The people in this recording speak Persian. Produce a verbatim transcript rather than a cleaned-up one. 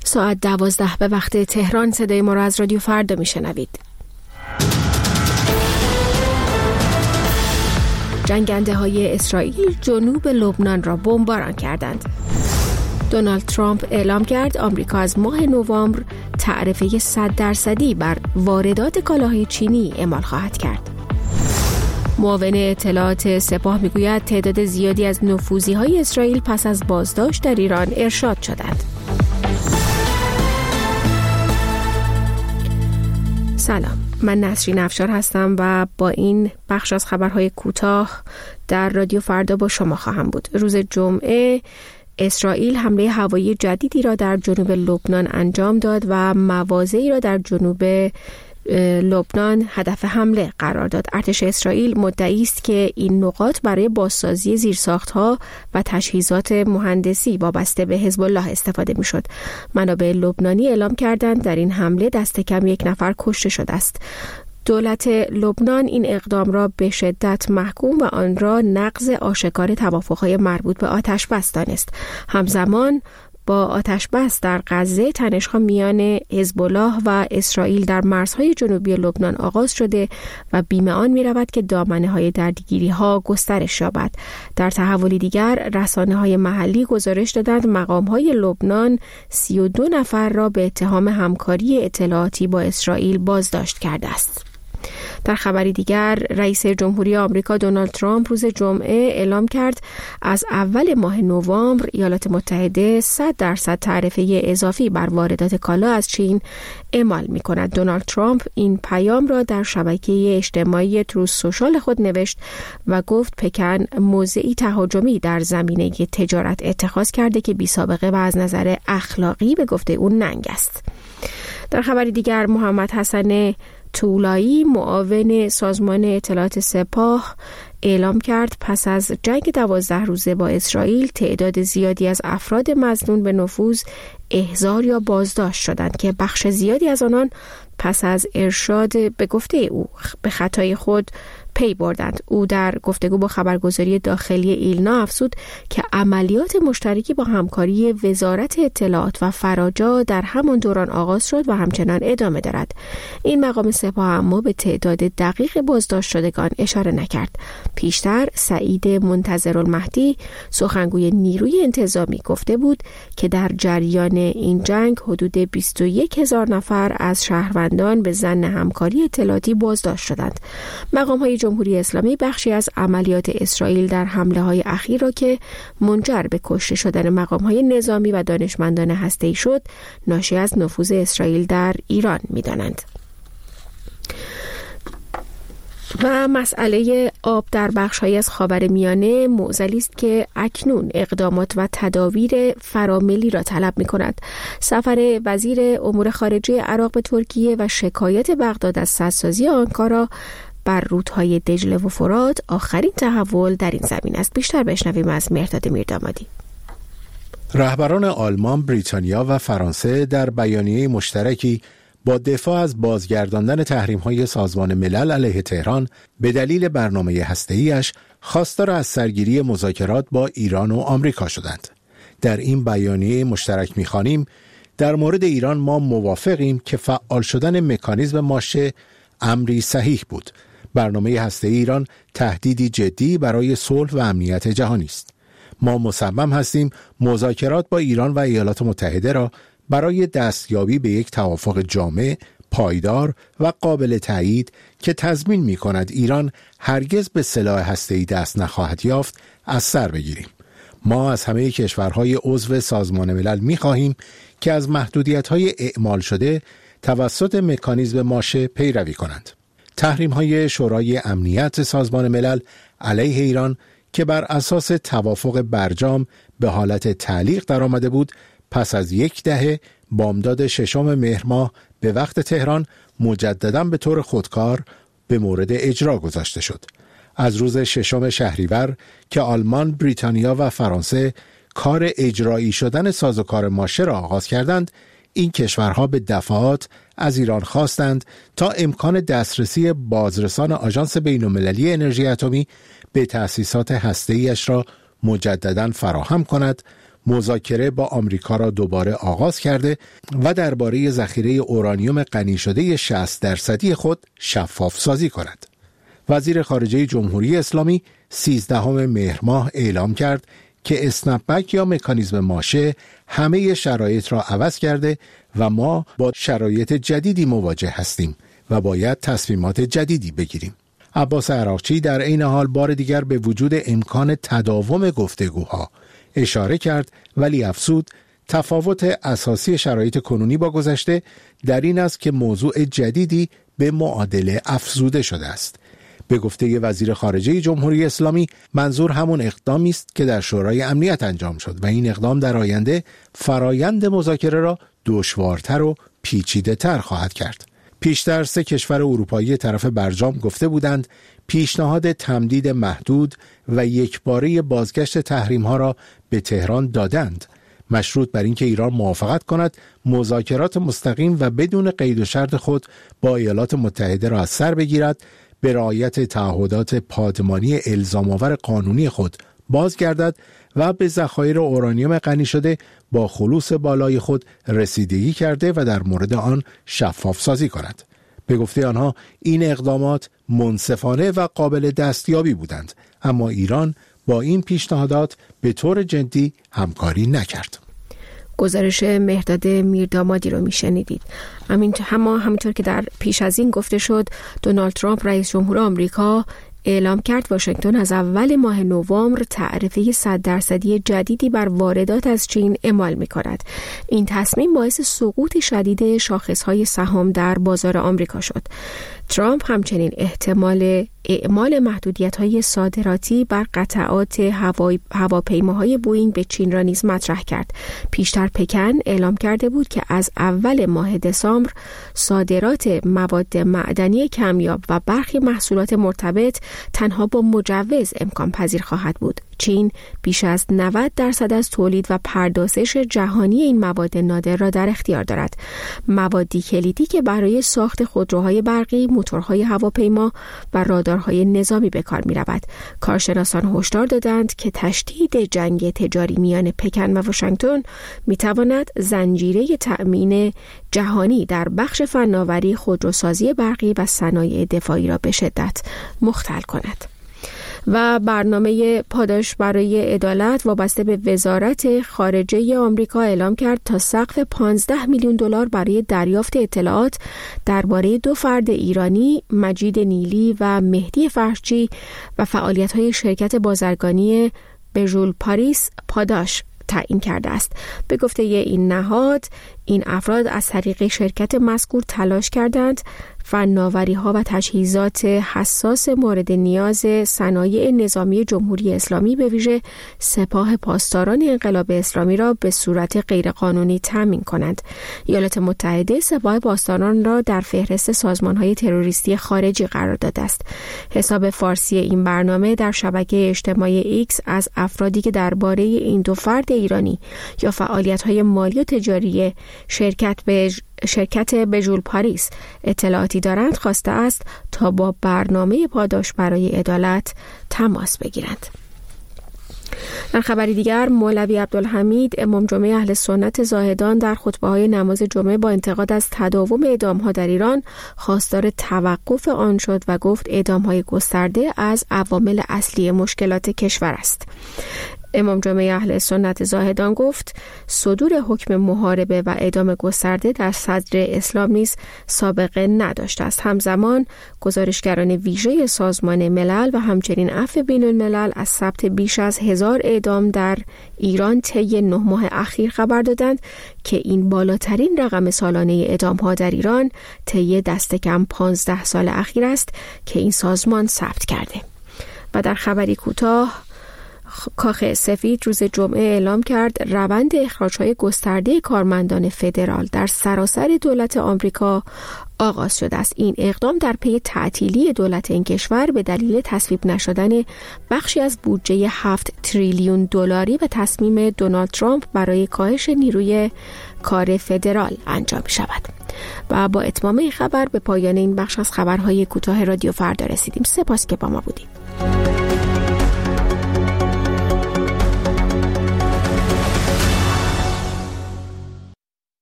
ساعت دوازده به وقت تهران. صدای ما را از رادیو فردا میشنوید. جنگنده های اسرائیل جنوب لبنان را بمباران کردند. دونالد ترامپ اعلام کرد آمریکا از ماه نوامبر تعرفه صد درصدی بر واردات کالاهای چینی اعمال خواهد کرد. معاون اطلاعات سپاه میگوید تعداد زیادی از نفوذی‌های اسرائیل پس از بازداشت در ایران ارشاد شدند. سلام، من نسرین افشار هستم و با این بخش از خبرهای کوتاه در رادیو فردا با شما خواهم بود. روز جمعه اسرائیل حمله هوایی جدیدی را در جنوب لبنان انجام داد و مواضعی را در جنوب لبنان هدف حمله قرار داد. ارتش اسرائیل مدعی است که این نقاط برای بازسازی زیرساخت‌ها و تجهیزات مهندسی وابسته به حزب الله استفاده می‌شد. منابع لبنانی اعلام کردند در این حمله دست کم یک نفر کشته شده است. دولت لبنان این اقدام را به شدت محکوم و آن را نقض آشکار توافق‌های مربوط به آتش‌بس دانست. همزمان با آتش‌بس در غزه تنش‌ها میان حزب الله و اسرائیل در مرزهای جنوبی لبنان آغاز شده و بیم آن می‌رود که دامنه‌های درگیری‌ها گسترش یابد. در تحولی دیگر رسانه‌های محلی گزارش دادند مقام‌های لبنان سی و دو نفر را به اتهام همکاری اطلاعاتی با اسرائیل بازداشت کرده است. در خبری دیگر رئیس جمهوری آمریکا دونالد ترامپ روز جمعه اعلام کرد از اول ماه نوامبر ایالات متحده صد درصد تعرفه اضافی بر واردات کالا از چین اعمال می کند. دونالد ترامپ این پیام را در شبکه اجتماعی تروث سوشال خود نوشت و گفت پکن موضعی تهاجمی در زمینه تجارت اتخاذ کرده که بی سابقه و از نظر اخلاقی به گفته او ننگ است. در خبری دیگر محمد حسن طولایی معاون سازمان اطلاعات سپاه اعلام کرد پس از جنگ دوازده روزه با اسرائیل تعداد زیادی از افراد مظنون به نفوذ احضار یا بازداشت شدند که بخش زیادی از آنان پس از ارشاد به گفته او به خطای خود پی بردند. او در گفتگو با خبرگزاری داخلی ایلنا افزود که عملیات مشترکی با همکاری وزارت اطلاعات و فراجا در همان دوران آغاز شد و همچنان ادامه دارد. این مقام سپاه اما به تعداد دقیق بازداشت شدگان اشاره نکرد. پیشتر سعید منتظرالمهدی سخنگوی نیروی انتظامی گفته بود که در جریان این جنگ حدود بیست و یک هزار نفر از شهروندان به ظن همکاری اطلاعاتی بازداشت شدند. مقام‌های جمهوری اسلامی بخشی از عملیات اسرائیل در حمله‌های اخیر را که منجر به کشته شدن مقام‌های نظامی و دانشمندان هسته‌ای شد، ناشی از نفوذ اسرائیل در ایران می‌دانند. و مسئله آب در بخش‌هایی از خاورمیانه معضلی است که اکنون اقدامات و تدابیر فراملی را طلب می‌کند. سفر وزیر امور خارجه عراق به ترکیه و شکایت بغداد از سدسازی آنکارا بر رودهای دجله و فرات آخرین تحول در این زمین است. بیشتر بشنویم از مهرداد میردامادی. رهبران آلمان، بریتانیا و فرانسه در بیانیه مشترکی با دفاع از بازگرداندن تحریم‌های سازمان ملل علیه تهران به دلیل برنامه هسته‌ایش خواستار از سرگیری مذاکرات با ایران و آمریکا شدند. در این بیانیه مشترک می‌خوانیم در مورد ایران ما موافقیم که فعال شدن مکانیزم ماشه امری صحیح بود. برنامه هسته‌ای ایران تهدیدی جدی برای صلح و امنیت جهانی است. ما مصمم هستیم مذاکرات با ایران و ایالات متحده را برای دستیابی به یک توافق جامع، پایدار و قابل تایید که تضمین می‌کند ایران هرگز به سلاح هسته‌ای دست نخواهد یافت از سر بگیریم. ما از همه کشورهای عضو سازمان ملل می‌خواهیم که از محدودیت‌های اعمال شده توسط مکانیزم ماشه پیروی کنند. تحریم‌های شورای امنیت سازمان ملل علیه ایران که بر اساس توافق برجام به حالت تعلیق درآمده بود، پس از یک دهه بامداد ششم مهر ماه به وقت تهران مجدداً به طور خودکار به مورد اجرا گذاشته شد. از روز ششم شهریور که آلمان، بریتانیا و فرانسه کار اجرایی شدن سازوکار ماشه را آغاز کردند، این کشورها به دفعات از ایران خواستند تا امکان دسترسی بازرسان آژانس بین‌المللی انرژی اتمی به تأسیسات هسته‌ایش را مجدداً فراهم کند، مذاکره با آمریکا را دوباره آغاز کرده و درباره ذخیره اورانیوم غنی شده شصت درصدی خود شفاف سازی کند. وزیر خارجه جمهوری اسلامی سیزدهم مهر ماه اعلام کرد که اسنپ بک یا مکانیزم ماشه همه شرایط را عوض کرده و ما با شرایط جدیدی مواجه هستیم و باید تصمیمات جدیدی بگیریم. عباس عراقچی در عین حال بار دیگر به وجود امکان تداوم گفتگوها اشاره کرد، ولی افزود تفاوت اساسی شرایط کنونی با گذشته در این است که موضوع جدیدی به معادله افزوده شده است. به گفته وزیر خارجه جمهوری اسلامی منظور همون اقدامی است که در شورای امنیت انجام شد و این اقدام در آینده فرایند مذاکره را دشوارتر و پیچیده‌تر خواهد کرد. پیشتر سه کشور اروپایی طرف برجام گفته بودند پیشنهاد تمدید محدود و یکباره بازگشت تحریم‌ها را به تهران دادند، مشروط بر اینکه ایران موافقت کند مذاکرات مستقیم و بدون قید و شرط خود با ایالات متحده را از سر بگیرد، به رعایت تعهدات پادمانی الزام‌آور قانونی خود بازگردد و به ذخایر اورانیوم غنی شده با خلوص بالای خود رسیدگی کرده و در مورد آن شفاف سازی کند. به گفته آنها این اقدامات منصفانه و قابل دستیابی بودند، اما ایران با این پیشنهادات به طور جدی همکاری نکرد. گزارش مهرداد میردامادی رو میشنیدید. همین اما همونطور که در پیش از این گفته شد، دونالد ترامپ رئیس جمهور آمریکا اعلام کرد واشنگتن از اول ماه نوامبر تعرفه صد درصدی جدیدی بر واردات از چین اعمال می کند. این تصمیم باعث سقوط شدید شاخصهای سهام در بازار آمریکا شد. ترامپ همچنین احتمال اعمال محدودیت‌های صادراتی بر قطعات هوای هواپیماهای بوئینگ به چین را نیز مطرح کرد. پیشتر پکن اعلام کرده بود که از اول ماه دسامبر صادرات مواد معدنی کمیاب و برخی محصولات مرتبط تنها با مجوز امکان پذیر خواهد بود. چین بیش از نود درصد از تولید و پردازش جهانی این مواد نادر را در اختیار دارد. موادی کلیدی که برای ساخت خودروهای برقی، موتورهای هواپیما و رادارهای نظامی به کار می رود. کارشناسان هشدار دادند که تشدید جنگ تجاری میان پکن و واشنگتن می تواند زنجیره تأمین جهانی در بخش فناوری، خودروسازی برقی و صنایع دفاعی را به شدت مختل کند. و برنامه پاداش برای عدالت وابسته به وزارت خارجه آمریکا اعلام کرد تا سقف پانزده میلیون دلار برای دریافت اطلاعات درباره دو فرد ایرانی، مجید نیلی و مهدی فرشچی و فعالیت‌های شرکت بازرگانی بژول پاریس پاداش تعیین کرده است. به گفته این نهاد، این افراد از طریق شرکت مذکور تلاش کردند فناوری‌ها و تجهیزات حساس مورد نیاز صنایع نظامی جمهوری اسلامی به ویژه سپاه پاسداران انقلاب اسلامی را به صورت غیرقانونی تامین کنند. ایالات متحده سپاه پاسداران را در فهرست سازمان‌های تروریستی خارجی قرار داده است. حساب فارسی این برنامه در شبکه اجتماعی ایکس از افرادی که درباره این دو فرد ایرانی یا فعالیت‌های مالی و تجاری شرکت به شرکت بژول پاریس اطلاعاتی دارند خواسته است تا با برنامه پاداش برای عدالت تماس بگیرند. در خبری دیگر، مولوی عبدالحمید امام جمعه اهل سنت زاهدان در خطبه‌های نماز جمعه با انتقاد از تداوم اعدام‌ها در ایران خواستار توقف آن شد و گفت اعدام‌های گسترده از عوامل اصلی مشکلات کشور است. امام جمعه اهل سنت زاهدان گفت صدور حکم محاربه و اعدام گسترده در صدر اسلام نیز سابقه نداشته است. همزمان گزارشگران ویژه سازمان ملل و همچنین عفو بین الملل از ثبت بیش از هزار اعدام در ایران طی نه ماه اخیر خبر دادند که این بالاترین رقم سالانه اعدام‌ها در ایران طی دست کم پانزده سال اخیر است که این سازمان ثبت کرده. و در خبری کوتاه، کاخ سفید روز جمعه اعلام کرد روند اخراج‌های گسترده کارمندان فدرال در سراسر دولت آمریکا آغاز شده است. این اقدام در پی تعطیلی دولت این کشور به دلیل تصویب نشدن بخشی از بودجه هفت تریلیون دلاری و تصمیم دونالد ترامپ برای کاهش نیروی کار فدرال انجام شود. و با اتمام این خبر به پایان این بخش از خبرهای کوتاه رادیو فردا رسیدیم. سپاس که با ما بودید.